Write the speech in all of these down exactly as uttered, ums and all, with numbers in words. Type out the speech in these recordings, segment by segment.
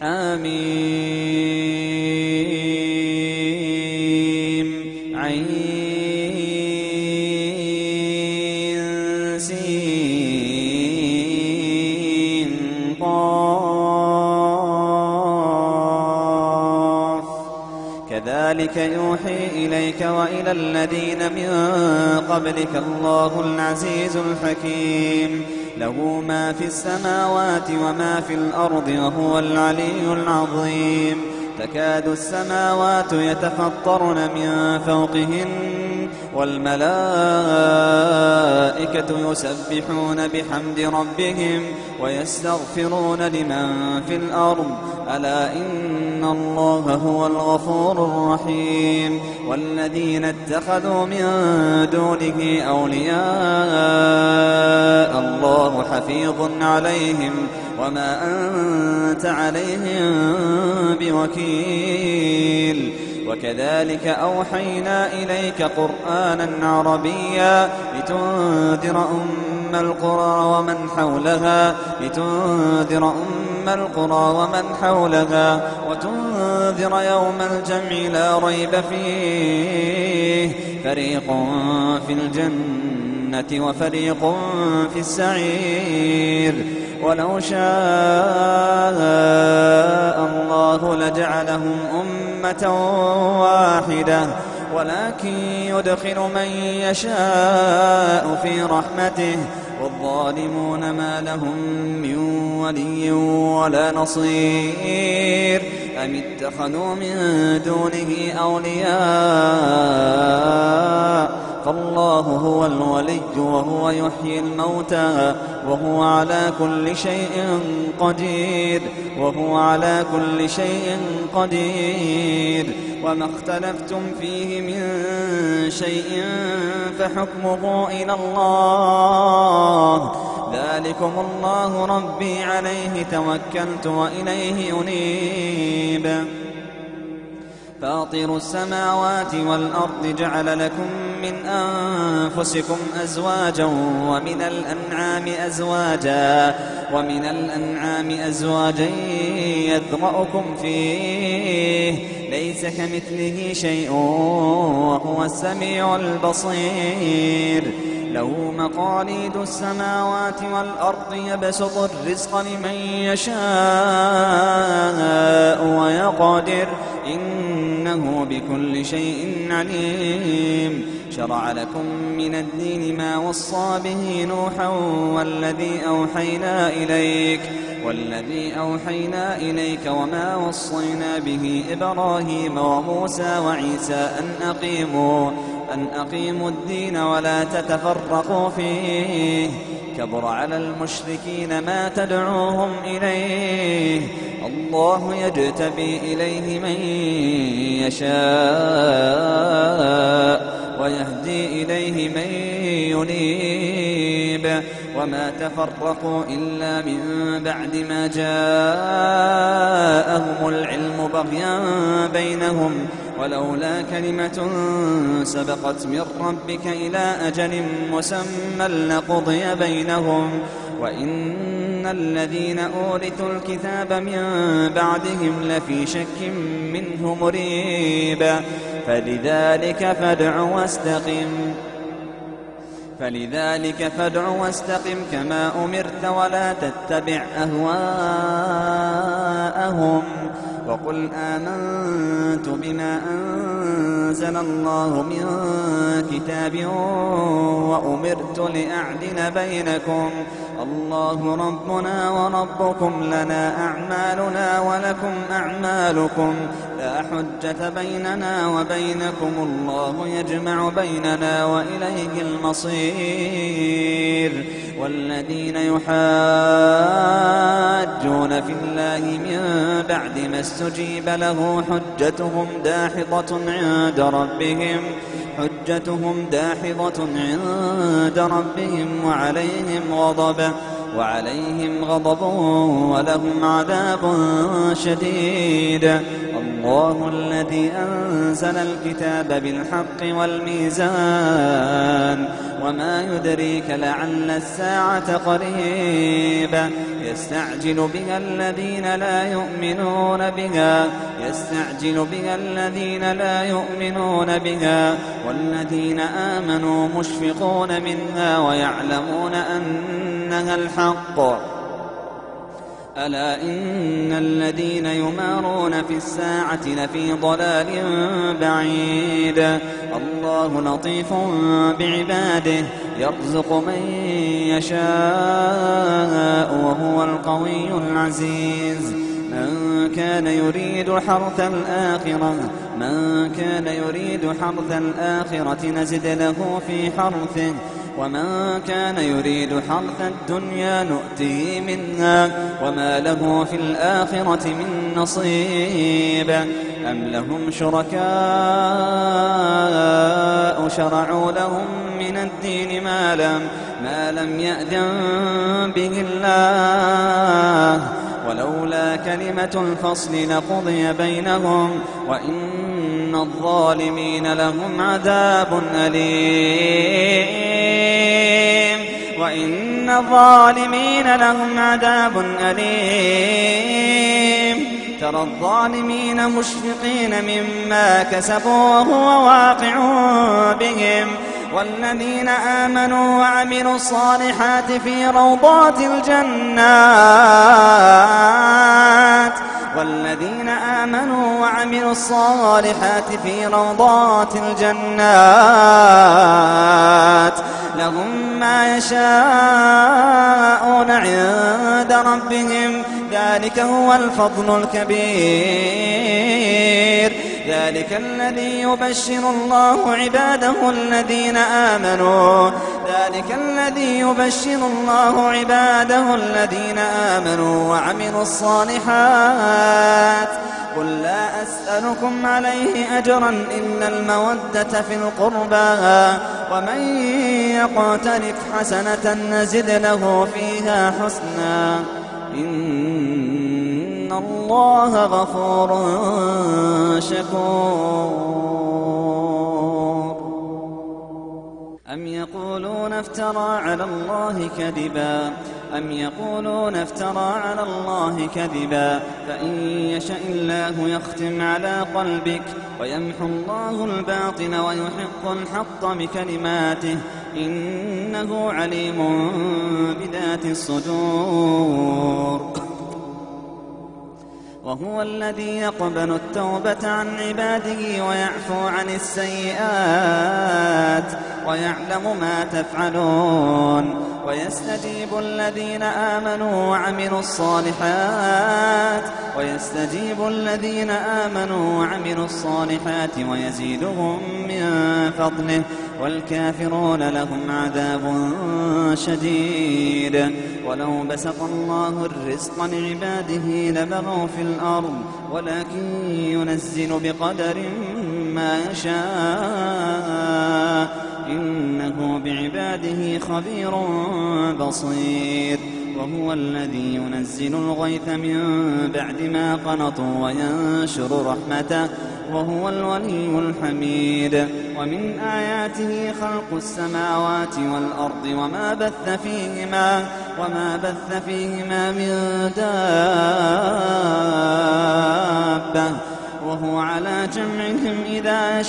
حميم عين سين قاف كذلك يوحي إليك وإلى الذين من قبلك الله العزيز الحكيم له ما في السماوات وما في الأرض وهو العلي العظيم تكاد السماوات يتفطرن من فوقهن والملائكة يسبحون بحمد ربهم ويستغفرون لمن في الأرض ألا إن الله هو الغفور الرحيم والذين اتخذوا من دونه أولياء الله حفيظ عليهم وما أنت عليهم بوكيل وكذلك أوحينا إليك قرآنا عربيا لتنذر أم القرى ومن حولها لتنذر أم القرى ومن حولها وتنذر يوم الجمع لا ريب فيه فريق في الجنة وفريق في السعير ولو شاء الله لجعلهم أمة واحدة ولكن يدخل من يشاء في رحمته والظالمون ما لهم من ولي ولا نصير أم اتخذوا من دونه أولياء فالله هو الولي وهو يحيي الموتى وهو على كل شيء قدير وهو على كل شيء قدير وما اختلفتم فيه من شيء فحكمه إلى الله ذلكم الله ربي عليه توكلت وإليه أنيب فاطر السماوات والأرض جعل لكم من أنفسكم أزواجا ومن الأنعام أزواجا ومن الأنعام أزواجا يذرأكم فيه ليس كمثله شيء وهو السميع البصير له مقاليد السماوات والأرض يبسط الرزق لمن يشاء ويقدر إنه بكل شيء عليم شرع لكم من الدين ما وصى به نوحا والذي أوحينا إليك والذي أوحينا إليك وما وصينا به إبراهيم وموسى وعيسى أن أقيموا أن أقيموا الدين ولا تتفرقوا فيه كبر على المشركين ما تدعوهم إليه الله يجتبي إليه من يشاء ويهدي إليه من ينيب وما تفرقوا إلا من بعد ما جاءهم العلم بغيا بينهم ولولا كلمة سبقت من ربك إلى أجل مسمى لقضي بينهم وإن الذين أورثوا الكتاب من بعدهم لفي شك منه مريب فلذلك فادع واستقم فلذلك فادع واستقم كما أمرت ولا تتبع أهواءهم وقل آمنت بما أنزل الله من كتاب وأمرت لأعدل بينكم الله ربنا وربكم لنا أعمالنا ولكم أعمالكم لا حجة بيننا وبينكم الله يجمع بيننا وإليه المصير والذين يحاجون في الله من بعد ما استجيب له حجتهم داحضة عند ربهم حجتهم داحضة عند ربهم وعليهم غضب وعليهم غضب ولهم عذاب شديد. الله الذي أنزل الكتاب بالحق والميزان وما يدريك لعل الساعة قريبة يستعجل بها الذين لا يؤمنون بها يستعجل بها الذين لا يؤمنون بها والذين آمنوا مشفقون منها ويعلمون أنها الحق. ألا إن الذين يمارون في الساعة لفي ضلال بعيد الله لطيف بعباده يرزق من يشاء وهو القوي العزيز. من كان يريد حرث الآخرة من كان يريد حرث الآخرة نزد له في حرثه ومن كان يريد حرث الدنيا نؤتيه منها وما له في الآخرة من نصيب. أم لهم شركاء شرعوا لهم من الدين ما لم, ما لم يأذن به الله ولولا كلمة الفصل لقضي بينهم وإن الظالمين لهم عذاب أليم وإن الظالمين لهم عذاب أليم. ترى الظالمين مشفقين مما كسبوا وهو واقع بهم والذين آمنوا وعملوا الصالحات في روضات الجنات والذين آمنوا وعملوا الصالحات في روضات الجنات لهم ما يشاءون عند ربهم ذلك هو الفضل الكبير. ذلك الذي يبشر الله عباده الذين آمنوا ذلك الذي يبشر الله عباده الذين آمنوا وعملوا الصالحات. قل لا أسألكم عليه أجرا إلا المودة في القربى ومن يقترف حسنة نزد له فيها حسنا إن الله غفور شكور. أم يقولون افترى على الله كذبا أم يقولون افترى على الله كذبا فإن يشأ الله يختم على قلبك ويمحو الله الباطل ويحق الحق بكلماته إنه عليم بذات الصدور. وهو الذي يقبل التوبة عن عباده ويعفو عن السيئات ويعلم ما تفعلون ويستجيب الذين آمنوا وعملوا الصالحات ويستجيب الذين آمنوا وعملوا الصالحات ويزيدهم من فضله والكافرون لهم عذاب شديد. ولو بسط الله الرزق لعباده لبغوا في الأرض ولكن ينزل بقدر ما يشاء إنه بعباده خبير بصير. وهو الذي ينزل الغيث من بعد ما قنطوا وينشر رحمته وهو الولي الحميد. ومن آياته خلق السماوات والأرض وما بث فيهما وما بث فيهما من دابة وهو على جمعهم إذا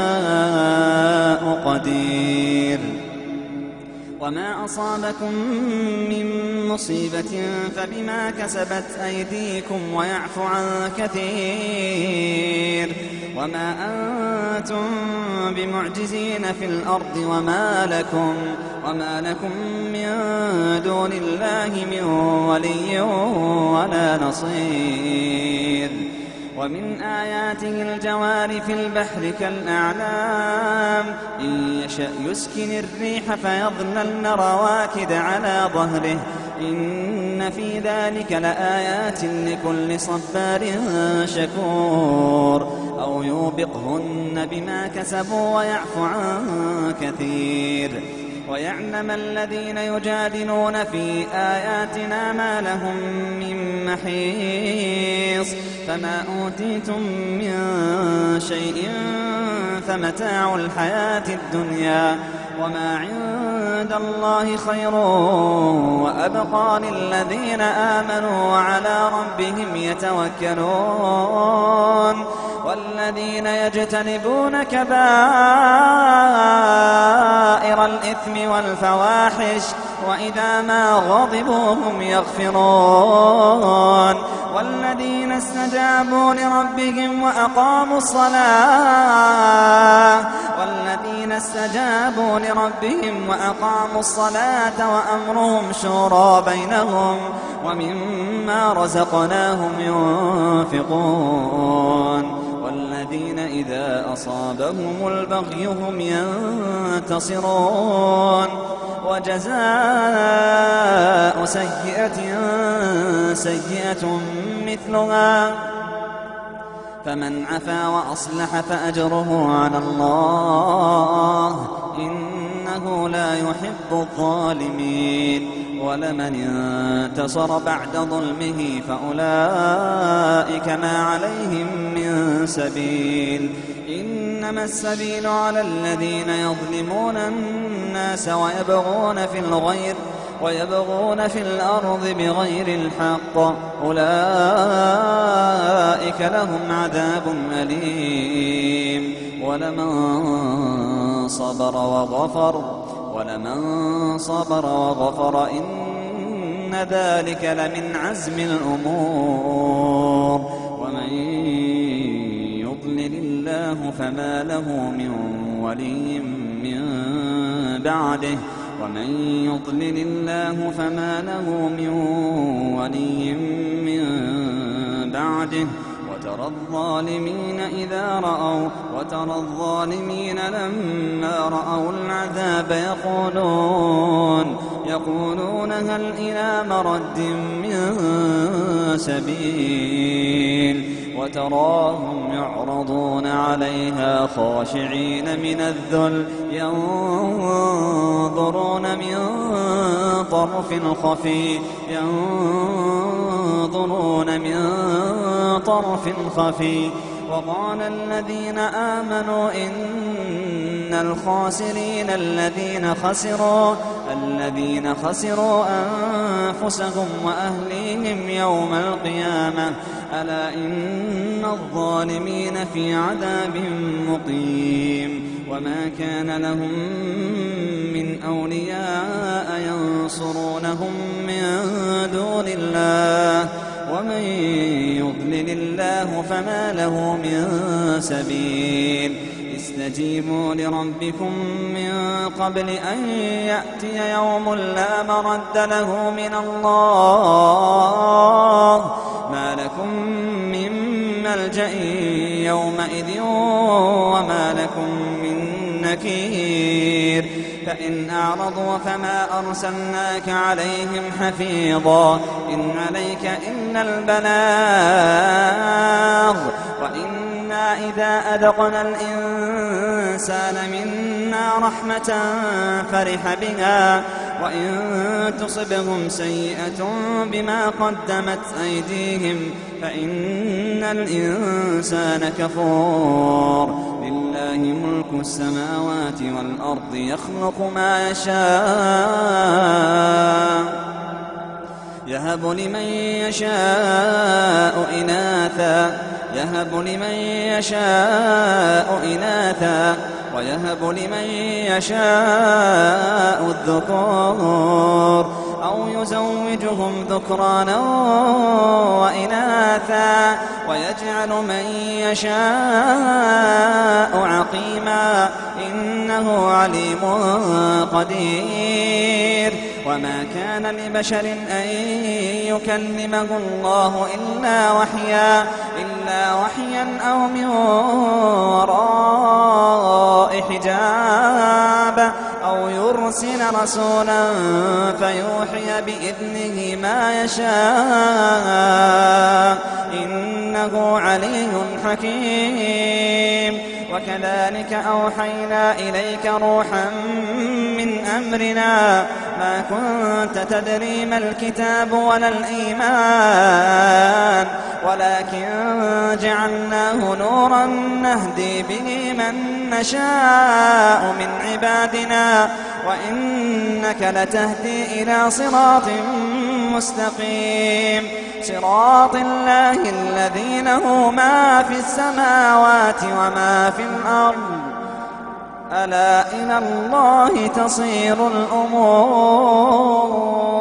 شاء قدير. وما أصابكم من مصيبة فبما كسبت أيديكم ويعفو عن كثير. وما أنتم بمعجزين في الأرض وما لكم, وما لكم من دون الله من ولي ولا نصير. ومن آياته الجوار في البحر كالأعلام إن يشأ يسكن الريح فيظللن رواكد على ظهره إن في ذلك لآيات لكل صبار شكور. أو يوبقهن بما كسبوا ويعفو عن كثير. ويعلم الذين يجادلون في آياتنا ما لهم من محيص فما أوتيتم من شيء فمتاع الحياة الدنيا وما عند الله خير وأبقى للذين آمنوا وعلى ربهم يتوكلون والذين يجتنبون كبائر الإثم والفواحش وإذا ما غضبوا هم يغفرون والذين استجابوا لربهم وأقاموا الصلاة والذين استجابوا لربهم وأقاموا الصلاة وأمرهم شورى بينهم ومما رزقناهم ينفقون والذين إذا أصابهم البغي هم ينتصرون وجزاء سيئة سيئة مثلها فمن عفا وأصلح فأجره على الله إنه لا يحب الظالمين ولمن انتصر بعد ظلمه فأولئك ما عليهم من سبيل إنما السبيل على الذين يظلمون الناس ويبغون في الغير ويبغون في الأرض بغير الحق أولئك لهم عذاب أليم ولمن صبر وغفر ولمن صبر وغفر إن ذلك لمن عزم الأمور ومن يضلل الله فما له من ولي من بعده ومن يضلل الله فما له من ولي من بعده وترى الظالمين إذا رأوا وترى الظالمين لما رأوا العذاب يقولون يقولون هل إلى مرد من سبيل وتراهم يعرضون عليها خاشعين من الذل ينظرون من طرف خفي ينظرون من طرف خفي وقال الذين آمنوا إن الخاسرين الذين خسروا الذين خسروا أنفسهم وأهليهم يوم القيامة ألا إن الظالمين في عذاب مقيم وما كان لهم من أولياء ينصرونهم من دون الله ومن يضلل الله فما له من سبيل استجيبوا لربكم من قبل أن يأتي يوم لا مرد له من الله ما لكم من ملجأ يومئذ وما لكم من نكير فإن أعرضوا فما أرسلناك عليهم حفيظا إن عليك إلا البلاغ وإنا إذا أذقنا الإنسان منا رحمة فرح بها وإن تصبهم سيئة بما قدمت أيديهم فإن الإنسان كفور لله ملك السماوات والأرض يخلق ما يشاء يهب لمن يشاء إناثا يهب لمن يشاء إناثا ويهب لمن يشاء الذكور أو يزوجهم ذكرانا وإناثا ويجعل من يشاء عقيما إنه عليم قدير وما كان لبشر أن يكلمه الله إلا وحيا إلا وحيا أو من وراء حجاب أو يرسل رسولا فيوحي بإذنه ما يشاء إنه إنه علي حكيم. وكذلك أوحينا إليك روحا من أمرنا ما كنت تدري ما الكتاب ولا الإيمان ولكن جعلناه نورا نهدي به من نشاء من عبادنا وإنك لتهدي إلى صراط مستقيم صراط الله الذي له ما في السماوات وما في الأرض ألا إلى الله تصير الأمور.